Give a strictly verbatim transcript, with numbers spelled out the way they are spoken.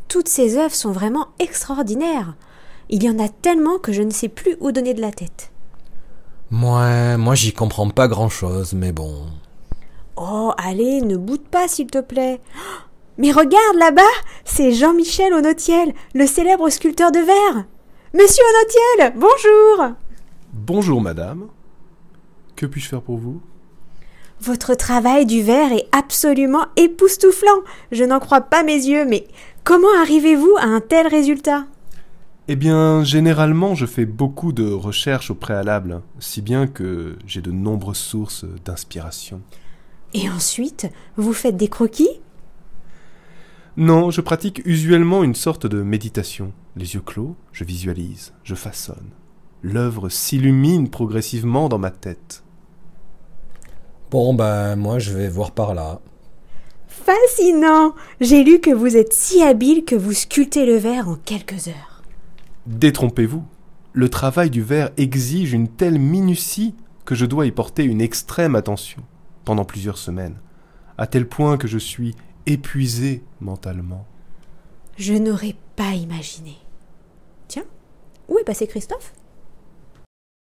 toutes ces œuvres sont vraiment extraordinaires. Il y en a tellement que je ne sais plus où donner de la tête. Ouais, moi j'y comprends pas grand-chose, mais bon... Oh, allez, ne boude pas s'il te plaît. Mais regarde là-bas, c'est Jean-Michel Onotiel, le célèbre sculpteur de verre. Monsieur Onotiel, bonjour. Bonjour madame. Que puis-je faire pour vous ? Votre travail du verre est absolument époustouflant. Je n'en crois pas mes yeux, mais comment arrivez-vous à un tel résultat ? Eh bien, généralement, je fais beaucoup de recherches au préalable, si bien que j'ai de nombreuses sources d'inspiration. Et ensuite, vous faites des croquis ? Non, je pratique usuellement une sorte de méditation. Les yeux clos, je visualise, je façonne. L'œuvre s'illumine progressivement dans ma tête. Bon, ben, moi je vais voir par là. Fascinant ! J'ai lu que vous êtes si habile que vous sculptez le verre en quelques heures. Détrompez-vous, le travail du verre exige une telle minutie que je dois y porter une extrême attention, pendant plusieurs semaines, à tel point que je suis épuisé mentalement. Je n'aurais pas imaginé. Tiens, où est passé Christophe ?